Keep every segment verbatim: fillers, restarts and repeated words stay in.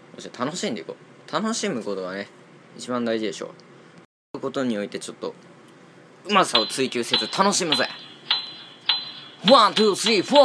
そして楽しんでいこう。楽しむことがね一番大事でしょう。そういうことにおいてちょっとうまさを追求せず楽しむぜ。ワン、ツー、スリー、フォー。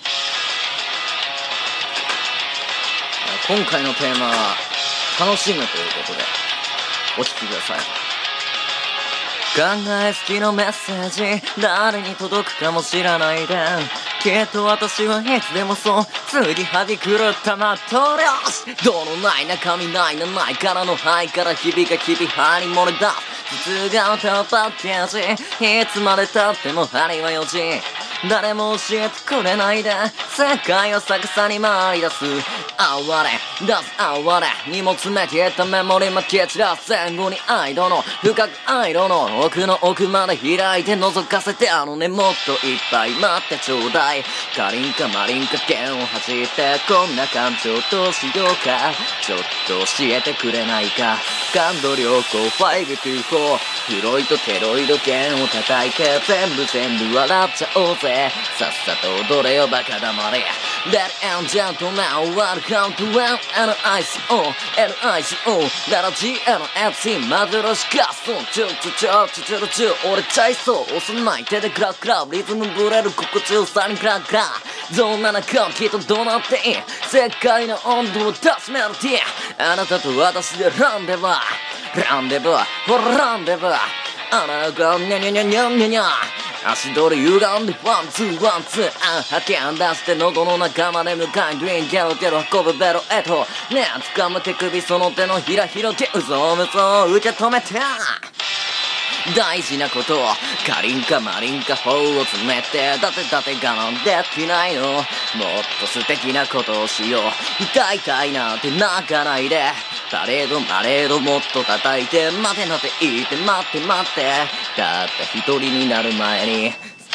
今回のテーマは楽しむということでお聞きください。考え好きのメッセージ誰に届くかも知らないで、きっと私はいつでもそう次はじくるったマットレス、どのない中身ないのないからの肺から日々が日々歯に漏れ出す筒が歌うパッケージ、いつまでたっても針はよじ、誰も教えてくれないで世界を逆さに回り出す哀れ出す哀れ荷物めきったメモリまき散らす前後に愛度の深く愛度の奥の奥まで開いて覗かせてあのねもっといっぱい待ってちょうだいカリンかマリンか剣を弾いてこんな感情どうしようかちょっと教えてくれないか感度良好ファイブトゥーフォーフロイトテロイド剣を叩いて全部全部笑っちゃおうぜさっさと踊れよバカだまれ Ladies and gentlemen welcome toエヌアイシーオー エヌアイシーオー なら ジーエヌエフシー マドロシカストンチュチュチュチュチュルチュ折れちゃいそう押さない手でクラクラリズムブレる心地よさにクラクラどんな中きっとどうなっていい世界の温度を出すメロディーあなたと私でランデブーランデブーほらランデブーあなたがニャニャニャニャニャニャ足取り歪んでワンツーワンツーあ吐き出して喉の中まで向かいドリンゲロゲロ運ぶベロへとねえ掴む手首その手のひらひらでうぞうむぞう受け止めて大事なことカリンかマリンか頬を詰めてだてだて我慢できないのもっと素敵なことをしよう痛い痛いなんて泣かないでパレードマレードもっと叩いて待て待て言って待って待ってたった一人になる前に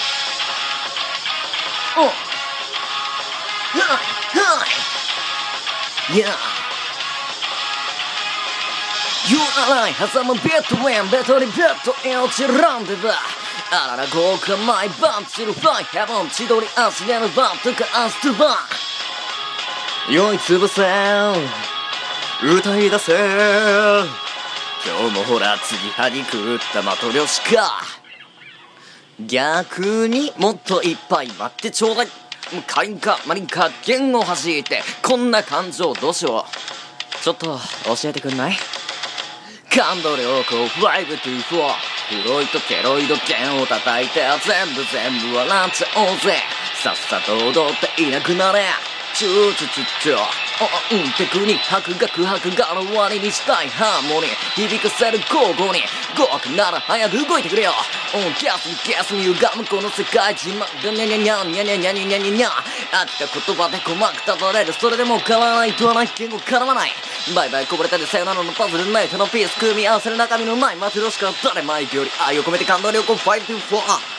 おっはいはい Yeah You are right 挟むビットウェンベトにベッドに落ちるランデブーあらら豪華毎晩散るファイヘブン千鳥足でのバンとかアストバー酔いつぶせ歌い出せ今日もほら次はぎくったマトリョシカ逆にもっといっぱい待ってちょうだいカリンかマリンか弦を弾いてこんな感情どうしようちょっと教えてくんない感度良好ファイブトゥーフォーフロイトケロイド弦を叩いて全部全部笑っちゃおうぜさっさと踊っていなくなれチューチュチュチュおうんテクに拍が空白がの終わりにしたいハーモニー響かせる交互に豪華なら早く動いてくれよオンギャスにギャスに歪むこの世界自慢でニャニャニャニャニャニャニャニャニャニャ飽きた言葉で鼓膜たどれるそれでも変わらないとはない言語絡まないバイバイこぼれたでさよならのパズルナイトのピース組み合わせる中身のないマトリョシカ誰マイクより愛を込めて感動力をファイトフォー